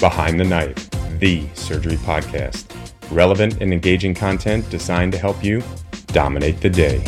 Behind the Knife, the surgery podcast. Relevant and engaging content designed to help you dominate the day.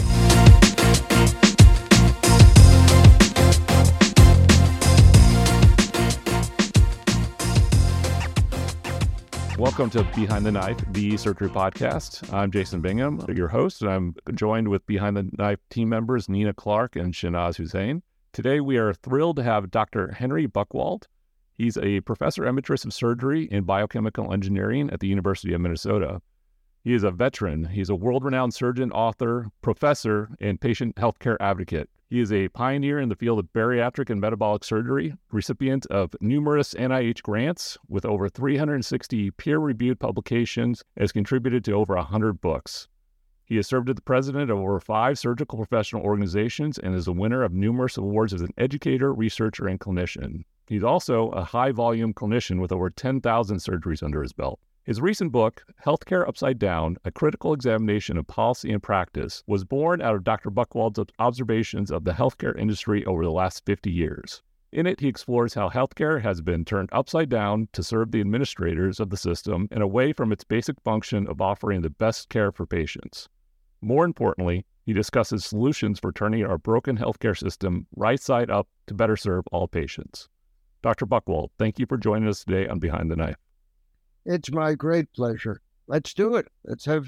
Welcome to Behind the Knife, the surgery podcast. I'm Jason Bingham, your host, and I'm joined with Behind the Knife team members Nina Clark and Shanaz Hussain. Today, we are thrilled to have Dr. Henry Buchwald. He's a professor emeritus of surgery and biochemical engineering at the University of Minnesota. He is a veteran. He's a world-renowned surgeon, author, professor, and patient healthcare advocate. He is a pioneer in the field of bariatric and metabolic surgery, recipient of numerous NIH grants with over 360 peer-reviewed publications, has contributed to over 100 books. He has served as the president of over 5 surgical professional organizations and is a winner of numerous awards as an educator, researcher, and clinician. He's also a high-volume clinician with over 10,000 surgeries under his belt. His recent book, Healthcare Upside Down, A Critical Examination of Policy and Practice, was born out of Dr. Buchwald's observations of the healthcare industry over the last 50 years. In it, he explores how healthcare has been turned upside down to serve the administrators of the system and away from its basic function of offering the best care for patients. More importantly, he discusses solutions for turning our broken healthcare system right side up to better serve all patients. Dr. Buchwald, thank you for joining us today on Behind the Knife. It's my great pleasure. Let's do it. Let's have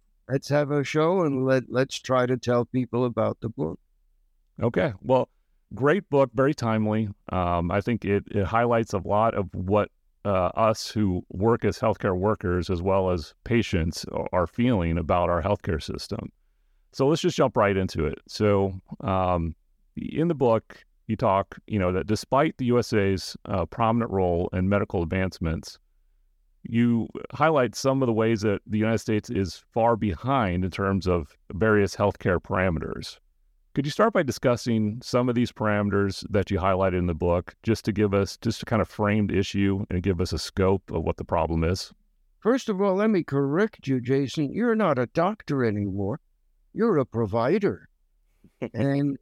a show and let's try to tell people about the book. Okay. Well, great book, very timely. I think it highlights a lot of what us who work as healthcare workers as well as patients are feeling about our healthcare system. So let's just jump right into it. So in the book, you talk, that despite the USA's prominent role in medical advancements, you highlight some of the ways that the United States is far behind in terms of various healthcare parameters. Could you start by discussing some of these parameters that you highlighted in the book, just to give us just a kind of framed issue and give us a scope of what the problem is? First of all, let me correct you, Jason. You're not a doctor anymore. You're a provider. and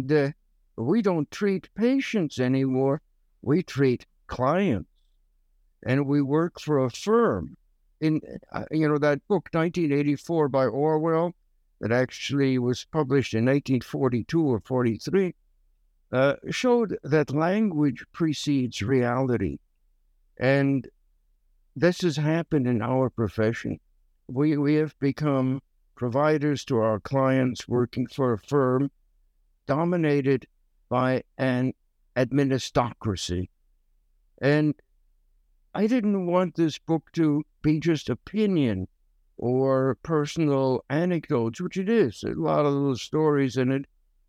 we don't treat patients anymore. We treat clients. And we work for a firm. In that book, 1984 by Orwell, that actually was published in 1942 or 43, showed that language precedes reality. And this has happened in our profession. We have become providers to our clients working for a firm dominated by an administocracy. And I didn't want this book to be just opinion or personal anecdotes, which it is. A lot of those stories in it.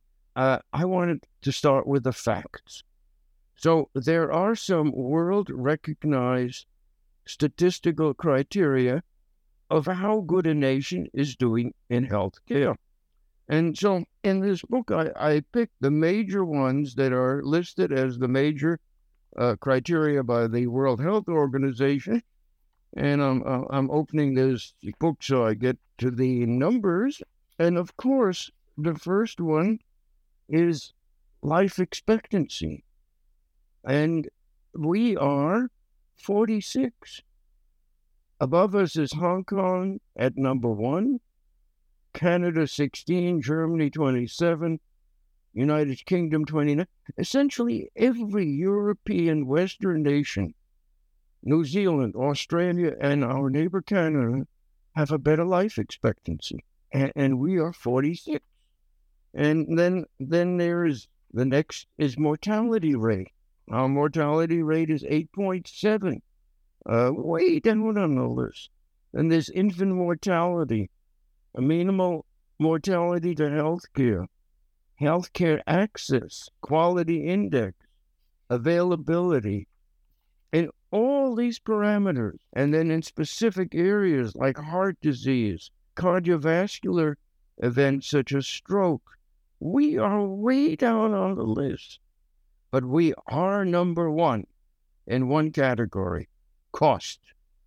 I wanted to start with the facts. So there are some world-recognized statistical criteria of how good a nation is doing in healthcare. And so in this book, I picked the major ones that are listed as the major criteria by the World Health Organization, and I'm opening this book so I get to the numbers. And of course, the first one is life expectancy, and we are 46. Above us is Hong Kong at number 1, Canada 16, Germany 27. United Kingdom 29, essentially every European Western nation, New Zealand, Australia, and our neighbor Canada have a better life expectancy, and we are 46. And then there is, the next is mortality rate. Our mortality rate is 8.7, way down on the list. And there's infant mortality, amenable mortality to healthcare, healthcare access, quality index, availability, and all these parameters. And then in specific areas like heart disease, cardiovascular events such as stroke, we are way down on the list. But we are number 1 in one category, cost.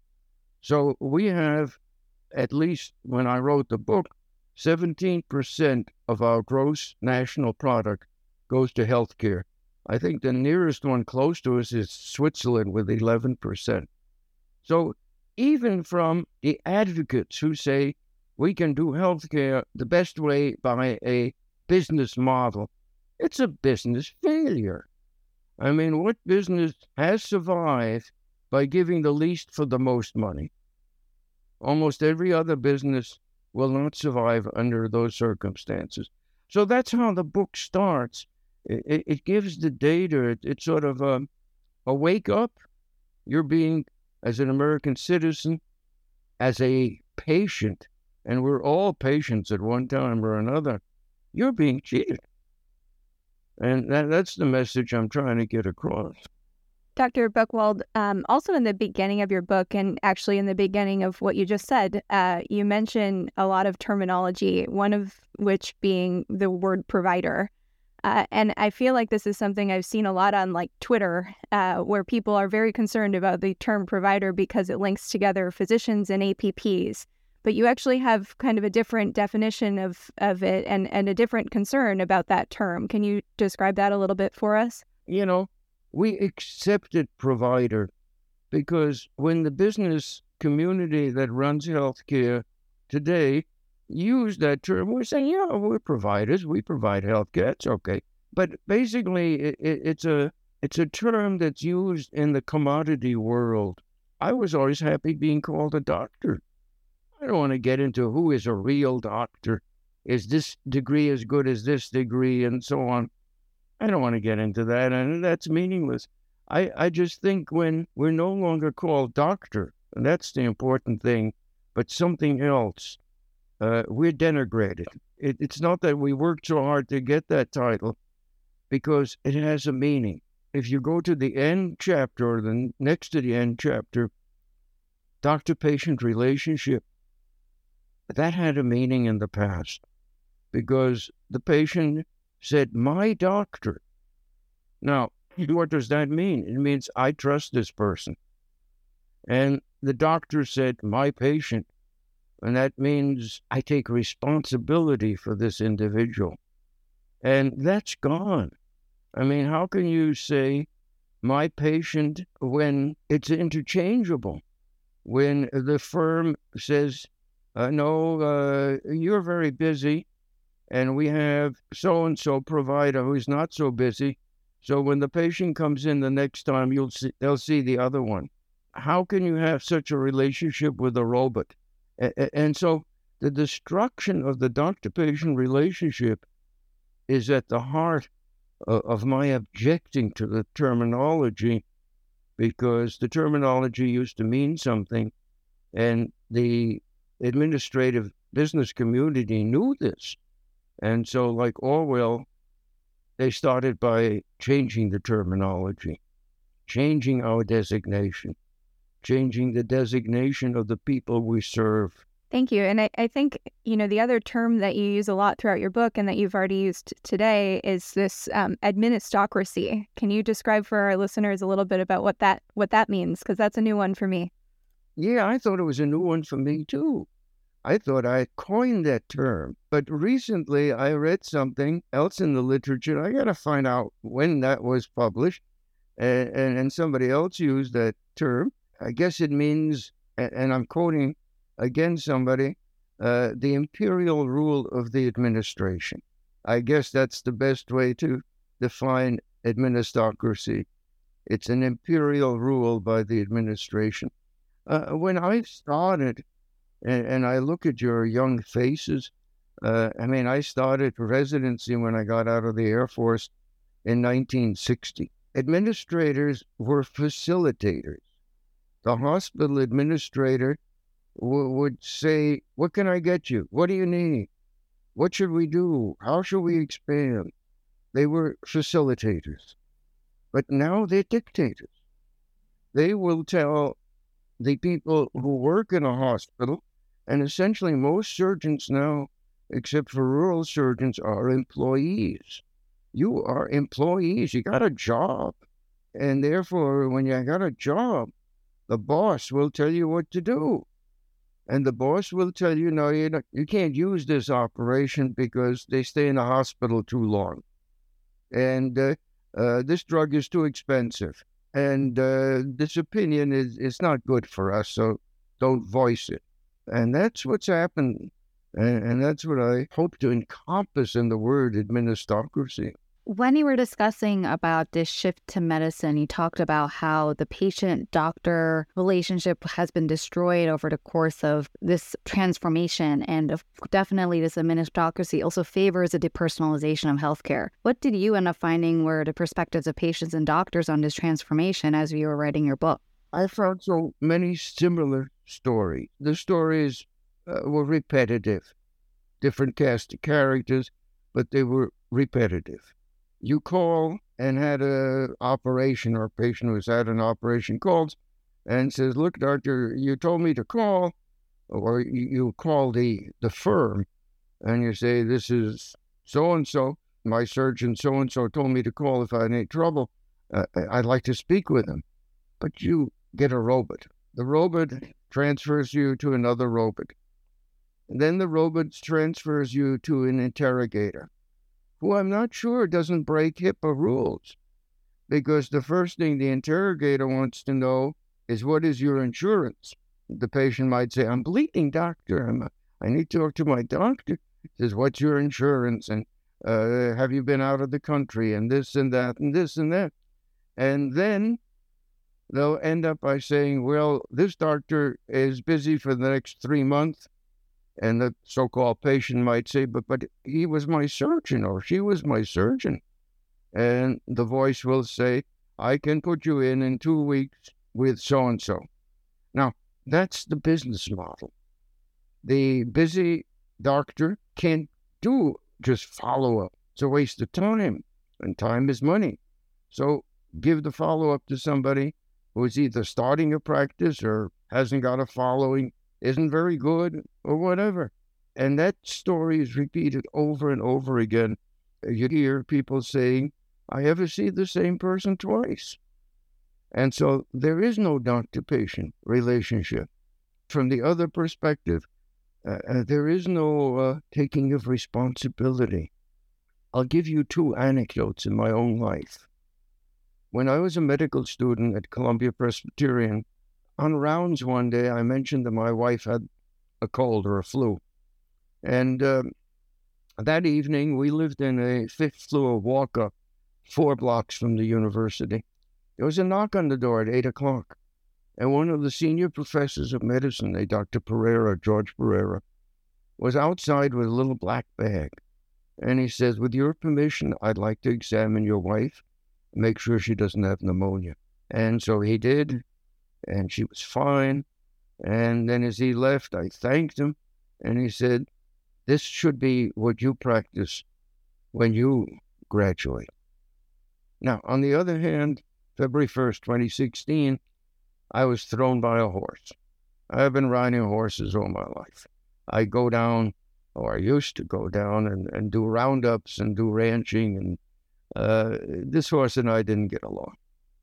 So we have, at least when I wrote the book, 17% of our gross national product goes to healthcare. I think the nearest one close to us is Switzerland with 11%. So even from the advocates who say we can do healthcare the best way by a business model, it's a business failure. I mean, what business has survived by giving the least for the most money? Almost every other business will not survive under those circumstances. So that's how the book starts. It gives the data. It's sort of a wake up. You're being, as an American citizen, as a patient, and we're all patients at one time or another, you're being cheated. And that's the message I'm trying to get across. Dr. Buchwald, also in the beginning of your book, and actually in the beginning of what you just said, you mention a lot of terminology, one of which being the word provider. And I feel like this is something I've seen a lot on like Twitter, where people are very concerned about the term provider because it links together physicians and APPs. But you actually have kind of a different definition of it and a different concern about that term. Can you describe that a little bit for us? You know, we accepted provider because when the business community that runs healthcare today use that term, we're saying, yeah, we're providers. We provide healthcare. It's okay. But basically, it's a term that's used in the commodity world. I was always happy being called a doctor. I don't want to get into who is a real doctor. Is this degree as good as this degree and so on? I don't want to get into that, and that's meaningless. I just think when we're no longer called doctor, and that's the important thing, but something else, we're denigrated. It's not that we worked so hard to get that title, because it has a meaning. If you go to the end chapter, or the next to the end chapter, doctor-patient relationship, that had a meaning in the past, because the patient said, my doctor. Now, what does that mean? It means I trust this person. And the doctor said, my patient. And that means I take responsibility for this individual. And that's gone. I mean, how can you say my patient when it's interchangeable? When the firm says, no, you're very busy, and we have so-and-so provider who's not so busy. So when the patient comes in the next time, they'll see the other one. How can you have such a relationship with a robot? And so the destruction of the doctor-patient relationship is at the heart of my objecting to the terminology, because the terminology used to mean something, and the administrative business community knew this. And so, like Orwell, they started by changing the terminology, changing our designation, changing the designation of the people we serve. Thank you. And I think, the other term that you use a lot throughout your book and that you've already used today is this administocracy. Can you describe for our listeners a little bit about what that means? Because that's a new one for me. Yeah, I thought it was a new one for me, too. I thought I coined that term. But recently I read something else in the literature. I got to find out when that was published. And somebody else used that term. I guess it means, and I'm quoting again somebody, the imperial rule of the administration. I guess that's the best way to define administocracy. It's an imperial rule by the administration. When I started, and I look at your young faces, I started residency when I got out of the Air Force in 1960. Administrators were facilitators. The hospital administrator would say, what can I get you? What do you need? What should we do? How should we expand? They were facilitators. But now they're dictators. They will tell the people who work in a hospital, and essentially most surgeons now, except for rural surgeons, are employees. You are employees. You got a job. And therefore, when you got a job, the boss will tell you what to do. And the boss will tell you, no, you can't use this operation because they stay in the hospital too long. And this drug is too expensive, and this opinion is not good for us, so don't voice it. And that's what's happened, and that's what I hope to encompass in the word administocracy. When you were discussing about this shift to medicine, you talked about how the patient-doctor relationship has been destroyed over the course of this transformation, and definitely this administocracy also favors the depersonalization of healthcare. What did you end up finding were the perspectives of patients and doctors on this transformation as you were writing your book? I found so many similar stories. The stories were repetitive, different cast of characters, but they were repetitive. You call and had an operation, or a patient who's had an operation calls and says, look, doctor, you told me to call, or you call the firm and you say, this is so-and-so, my surgeon so-and-so told me to call if I had any trouble. I'd like to speak with him. But you get a robot. The robot transfers you to another robot. And then the robot transfers you to an interrogator, who I'm not sure doesn't break HIPAA rules, because the first thing the interrogator wants to know is, what is your insurance? The patient might say, I'm bleeding, doctor. I need to talk to my doctor. He says, what's your insurance? And have you been out of the country? And this and that and this and that. And then they'll end up by saying, well, this doctor is busy for the next 3 months. And the so-called patient might say, but he was my surgeon, or she was my surgeon. And the voice will say, I can put you in 2 weeks with so-and-so. Now, that's the business model. The busy doctor can't do just follow-up. It's a waste of time, and time is money. So give the follow-up to somebody who is either starting a practice or hasn't got a following, isn't very good, or whatever. And that story is repeated over and over again. You hear people saying, I ever see the same person twice. And so there is no doctor-patient relationship. From the other perspective, there is no taking of responsibility. I'll give you 2 anecdotes in my own life. When I was a medical student at Columbia Presbyterian, on rounds one day, I mentioned that my wife had a cold or a flu. And that evening, we lived in a 5th floor walk-up 4 blocks from the university. There was a knock on the door at 8 o'clock. And one of the senior professors of medicine, a Dr. Pereira, George Pereira, was outside with a little black bag. And he says, with your permission, I'd like to examine your wife, make sure she doesn't have pneumonia. And so he did. And she was fine. And then as he left, I thanked him. And he said, this should be what you practice when you graduate. Now, on the other hand, February 1st, 2016, I was thrown by a horse. I have been riding horses all my life. I go down, or I used to go down and do roundups and do ranching. And this horse and I didn't get along.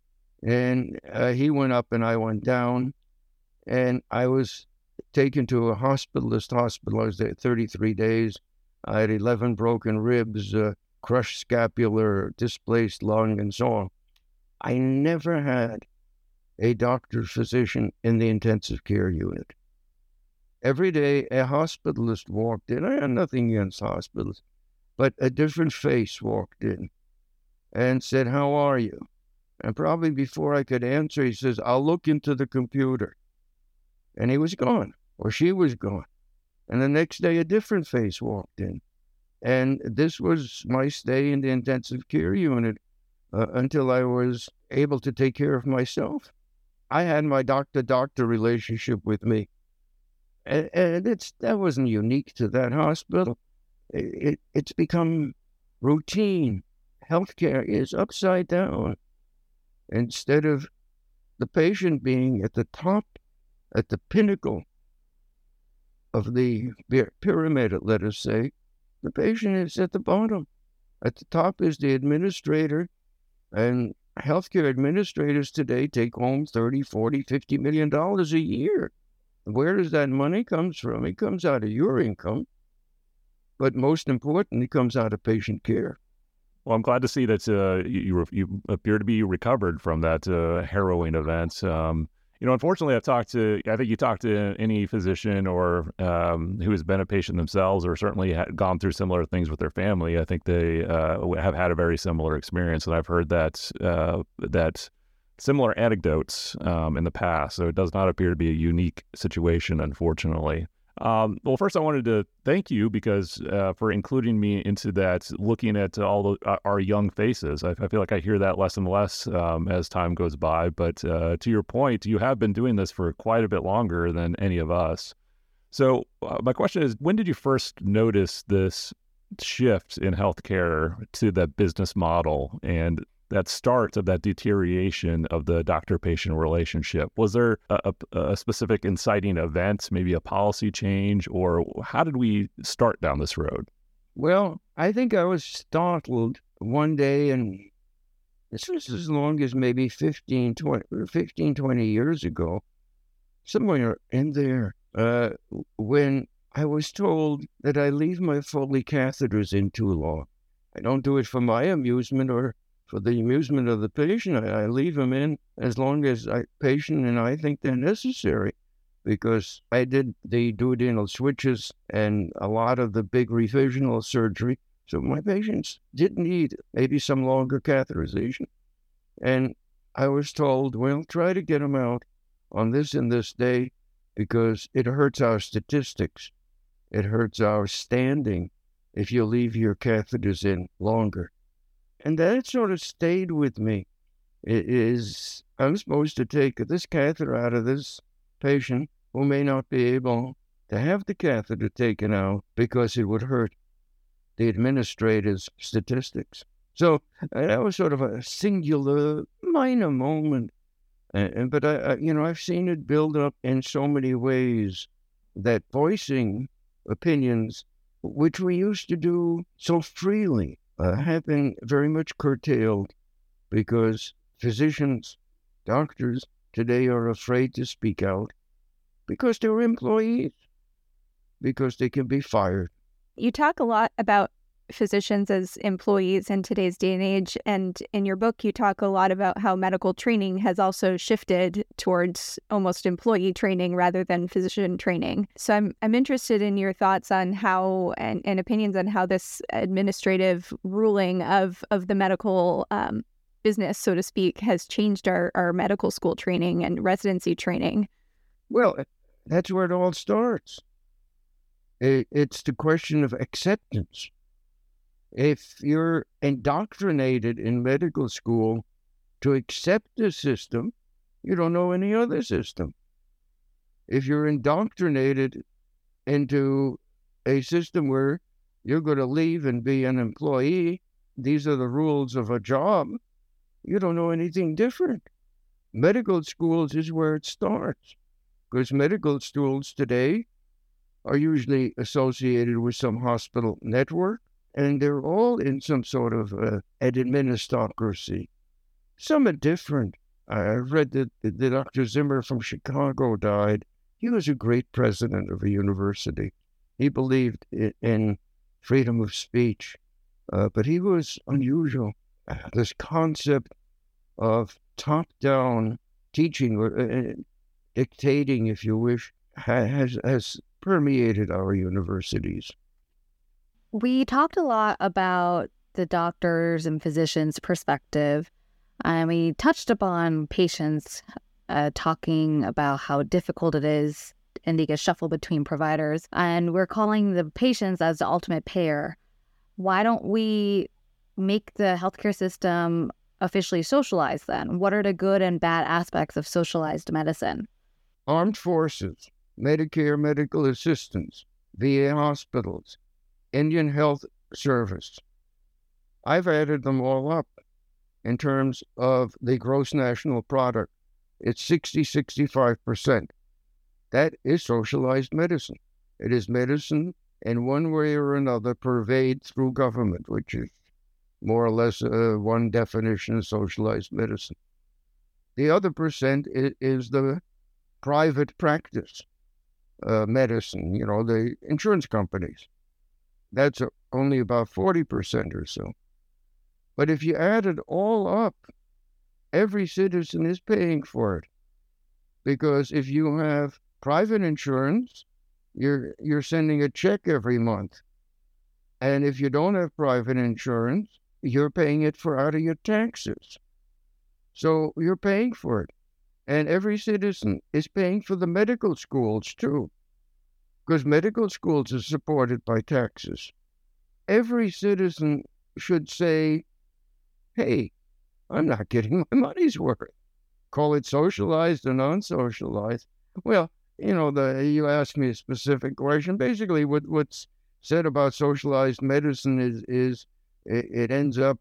And he went up and I went down, and I was taken to a hospitalist hospital. I was there 33 days. I had 11 broken ribs, crushed scapula, displaced lung, and so on. I never had a doctor physician in the intensive care unit. Every day a hospitalist walked in. I had nothing against hospitalists, but a different face walked in and said, how are you? And probably before I could answer, he says, I'll look into the computer. And he was gone, or she was gone. And the next day, a different face walked in. And this was my stay in the intensive care unit until I was able to take care of myself. I had my doctor-doctor relationship with me. And that wasn't unique to that hospital. It's become routine. Healthcare is upside down. Instead of the patient being at the top, at the pinnacle of the pyramid, let us say, the patient is at the bottom. At the top is the administrator, and healthcare administrators today take home $30, $40, $50 million a year. Where does that money come from? It comes out of your income, but most importantly, it comes out of patient care. Well, I'm glad to see that you appear to be recovered from that harrowing event. Unfortunately, I think you talked to any physician or who has been a patient themselves or certainly gone through similar things with their family. I think they have had a very similar experience, and I've heard that similar anecdotes in the past. So it does not appear to be a unique situation, unfortunately. Well, first I wanted to thank you because for including me into that, looking at all our young faces. I feel like I hear that less and less as time goes by. But to your point, you have been doing this for quite a bit longer than any of us. So my question is, when did you first notice this shift in healthcare to the business model and that start of that deterioration of the doctor-patient relationship? Was there a specific inciting event, maybe a policy change, or how did we start down this road? Well, I think I was startled one day, and this was as long as maybe 15, 20 years ago, somewhere in there, when I was told that I leave my Foley catheters in too long. I don't do it for my amusement or for the amusement of the patient. I leave them in as long as the patient and I think they're necessary, because I did the duodenal switches and a lot of the big revisional surgery. So my patients did need maybe some longer catheterization. And I was told, well, try to get them out on this and this day because it hurts our statistics. It hurts our standing if you leave your catheters in longer. And that sort of stayed with me. I'm supposed to take this catheter out of this patient who may not be able to have the catheter taken out because it would hurt the administrator's statistics. So that was sort of a singular, minor moment. But I've seen it build up in so many ways that voicing opinions, which we used to do so freely, have been very much curtailed because physicians, doctors today are afraid to speak out because they're employees, because they can be fired. You talk a lot about physicians as employees in today's day and age, and in your book you talk a lot about how medical training has also shifted towards almost employee training rather than physician training. So I'm interested in your thoughts on how and opinions on how this administrative ruling of the medical business, so to speak, has changed our medical school training and residency training. Well, that's where it all starts. It's the question of acceptance. If you're indoctrinated in medical school to accept the system, you don't know any other system. If you're indoctrinated into a system where you're going to leave and be an employee, these are the rules of a job, you don't know anything different. Medical schools is where it starts, because medical schools today are usually associated with some hospital network, and they're all in some sort of administocracy. Some are different. I read that Dr. Zimmer from Chicago died. He was a great president of a university. He believed in freedom of speech, but he was unusual. This concept of top-down teaching, or dictating, if you wish, has permeated our universities. We talked a lot about the doctors' and physicians' perspective, and we touched upon patients talking about how difficult it is and they get shuffled between providers, and we're calling the patients as the ultimate payer. Why don't we make the healthcare system officially socialized then? What are the good and bad aspects of socialized medicine? Armed forces, Medicare medical assistance, VA hospitals, Indian Health Service. I've added them all up in terms of the gross national product. It's 65%. That is socialized medicine. It is medicine in one way or another pervaded through government, which is more or less one definition of socialized medicine. The other percent is the private practice medicine, the insurance companies. That's only about 40% or so. But if you add it all up, every citizen is paying for it. Because if you have private insurance, you're sending a check every month. And if you don't have private insurance, you're paying it for out of your taxes. So you're paying for it. And every citizen is paying for the medical schools too, because medical schools are supported by taxes. Every citizen should say, hey, I'm not getting my money's worth. Call it socialized or non-socialized. Well, you asked me a specific question. Basically, what's said about socialized medicine is it ends up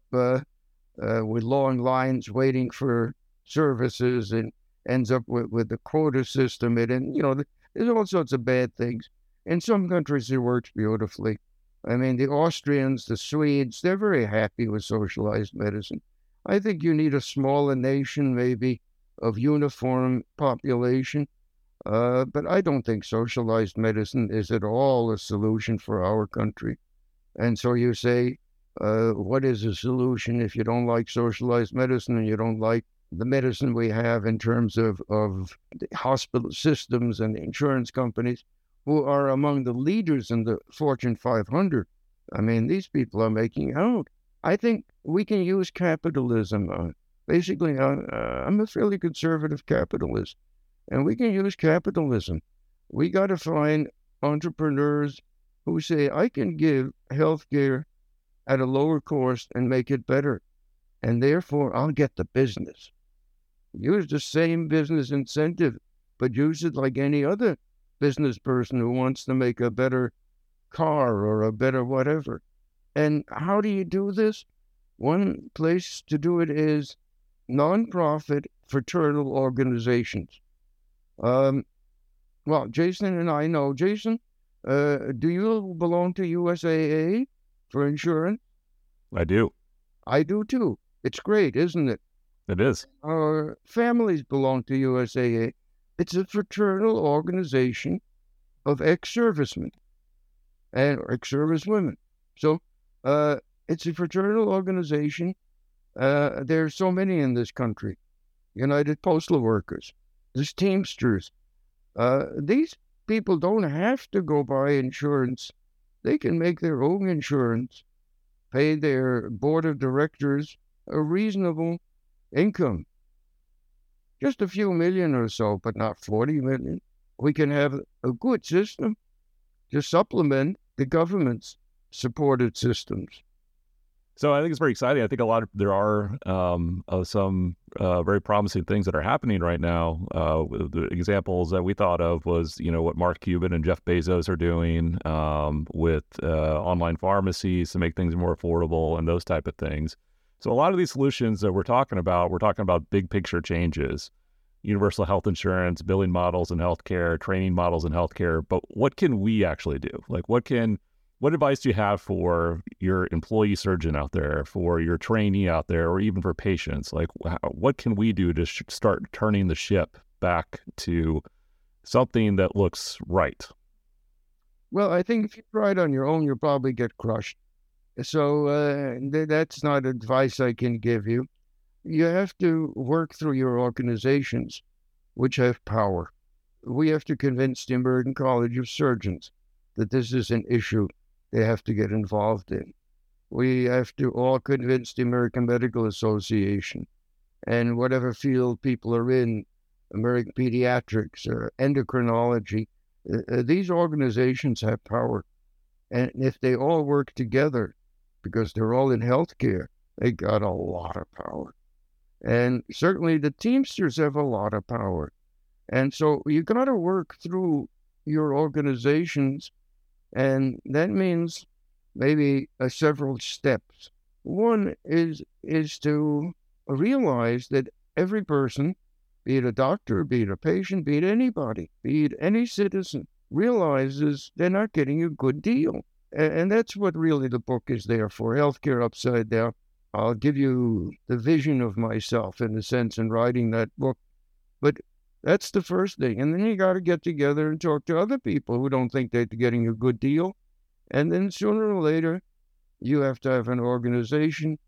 with long lines waiting for services and ends up with the quota system. There's all sorts of bad things. In some countries, it works beautifully. I mean, the Austrians, the Swedes, they're very happy with socialized medicine. I think you need a smaller nation, maybe, of uniform population. But I don't think socialized medicine is at all a solution for our country. And so you say, what is a solution if you don't like socialized medicine and you don't like the medicine we have in terms of the hospital systems and insurance companies who are among the leaders in the Fortune 500? I mean, these people are making out. I think we can use capitalism. Basically, I'm a fairly conservative capitalist, and we can use capitalism. We got to find entrepreneurs who say, I can give healthcare at a lower cost and make it better, and therefore I'll get the business. Use the same business incentive, but use it like any other business person who wants to make a better car or a better whatever. And how do you do this? One place to do it is nonprofit fraternal organizations. Well, Jason and I know. Jason, do you belong to USAA for insurance? I do. I do too. It's great, isn't it? It is. Our families belong to USAA. It's a fraternal organization of ex-servicemen and ex-servicewomen. So it's a fraternal organization. There's so many in this country. United Postal Workers, there's Teamsters. These people don't have to go buy insurance. They can make their own insurance, pay their board of directors a reasonable income. Just a few million or so, but not 40 million. We can have a good system to supplement the government's supported systems. So I think it's very exciting. I think there are some very promising things that are happening right now. The examples that we thought of was, what Mark Cuban and Jeff Bezos are doing with online pharmacies to make things more affordable and those type of things. So a lot of these solutions that we're talking about big picture changes, universal health insurance, billing models in healthcare, training models in healthcare. But what can we actually do? Like, what advice do you have for your employee surgeon out there, for your trainee out there, or even for patients? Like, what can we do to start turning the ship back to something that looks right? Well, I think if you try it on your own, you'll probably get crushed. So that's not advice I can give you. You have to work through your organizations, which have power. We have to convince the American College of Surgeons that this is an issue they have to get involved in. We have to all convince the American Medical Association and whatever field people are in, American Pediatrics or endocrinology. These organizations have power. And if they all work together, because they're all in healthcare, they got a lot of power. And certainly the Teamsters have a lot of power. And so you got to work through your organizations, and that means maybe several steps. One is to realize that every person, be it a doctor, be it a patient, be it anybody, be it any citizen, realizes they're not getting a good deal. And that's what really the book is there for, Healthcare Upside Down. I'll give you the vision of myself, in a sense, in writing that book. But that's the first thing. And then you got to get together and talk to other people who don't think they're getting a good deal. And then sooner or later, you have to have an organization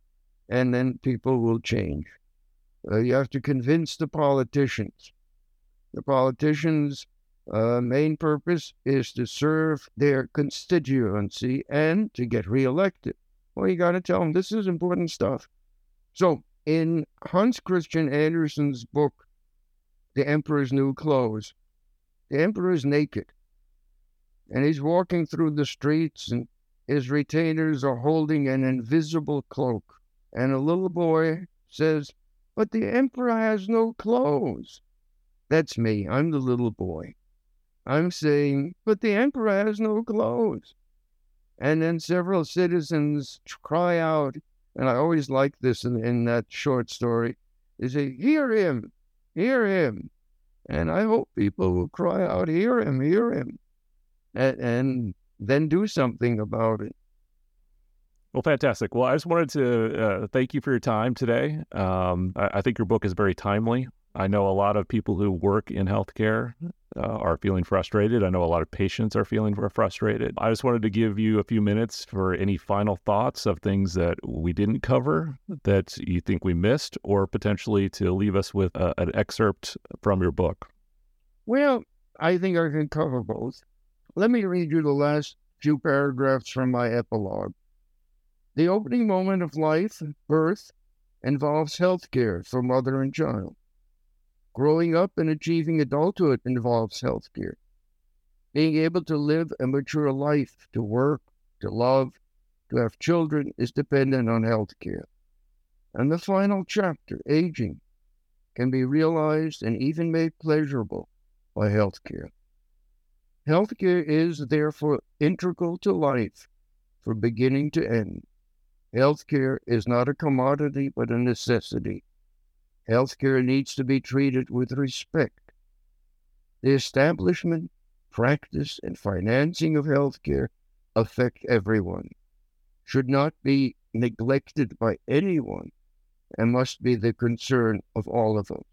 and then people will change. You have to convince the politicians. The politicians' main purpose is to serve their constituency and to get reelected. Well, you got to tell them this is important stuff. So in Hans Christian Andersen's book, The Emperor's New Clothes, the emperor is naked, and he's walking through the streets, and his retainers are holding an invisible cloak. And a little boy says, "But the emperor has no clothes." That's me. I'm the little boy. I'm saying, "But the emperor has no clothes." And then several citizens cry out, and I always like this in that short story. They say, "Hear him, hear him." And I hope people will cry out, "Hear him, hear him," and then do something about it. Well, fantastic. Well, I just wanted to thank you for your time today. I think your book is very timely. I know a lot of people who work in healthcare are feeling frustrated. I know a lot of patients are feeling frustrated. I just wanted to give you a few minutes for any final thoughts of things that we didn't cover that you think we missed, or potentially to leave us with an excerpt from your book. Well, I think I can cover both. Let me read you the last few paragraphs from my epilogue. The opening moment of life, birth, involves health care for mother and child. Growing up and achieving adulthood involves health care. Being able to live a mature life, to work, to love, to have children is dependent on health care. And the final chapter, aging, can be realized and even made pleasurable by health care. Health care is therefore integral to life from beginning to end. Healthcare is not a commodity, but a necessity. Healthcare needs to be treated with respect. The establishment, practice, and financing of healthcare affect everyone, should not be neglected by anyone, and must be the concern of all of us.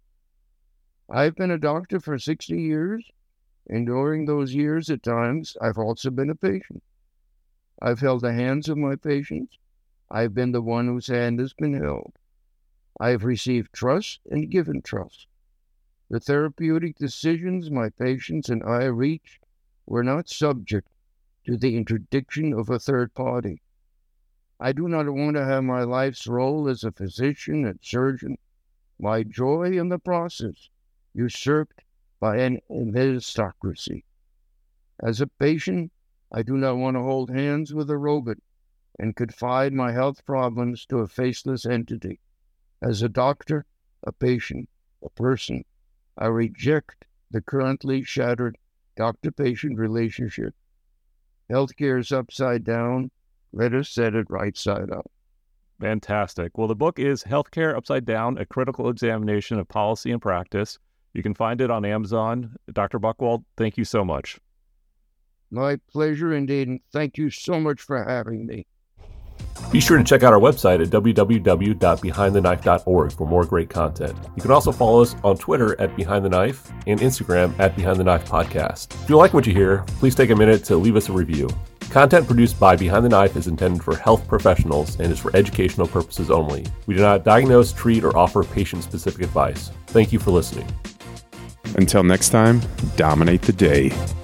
I've been a doctor for 60 years, and during those years, at times, I've also been a patient. I've held the hands of my patients. I've been the one whose hand has been held. I have received trust and given trust. The therapeutic decisions my patients and I reached were not subject to the interdiction of a third party. I do not want to have my life's role as a physician and surgeon, my joy in the process, usurped by an aristocracy. As a patient, I do not want to hold hands with a robot and confide my health problems to a faceless entity. As a doctor, a patient, a person, I reject the currently shattered doctor-patient relationship. Healthcare is upside down. Let us set it right side up. Fantastic. Well, the book is Healthcare Upside Down, A Critical Examination of Policy and Practice. You can find it on Amazon. Dr. Buchwald, thank you so much. My pleasure indeed, and thank you so much for having me. Be sure to check out our website at www.behindtheknife.org for more great content. You can also follow us on Twitter at Behind the Knife and Instagram at Behind the Knife Podcast. If you like what you hear, please take a minute to leave us a review. Content produced by Behind the Knife is intended for health professionals and is for educational purposes only. We do not diagnose, treat, or offer patient-specific advice. Thank you for listening. Until next time, dominate the day.